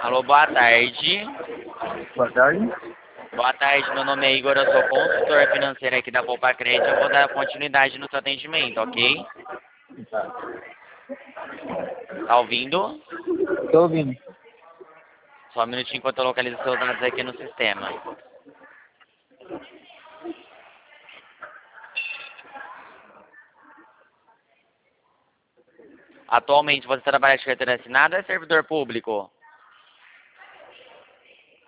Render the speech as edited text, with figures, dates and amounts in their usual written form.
Alô, boa tarde. Boa tarde. Boa tarde, meu nome é Igor, eu sou consultor financeiro aqui da Poupa Crédito. Eu vou dar continuidade no seu atendimento, ok? Tá. Tá ouvindo? Tô ouvindo. Só um minutinho enquanto eu localizo seus dados aqui no sistema. Atualmente você trabalha de carteira assinada ou é servidor público?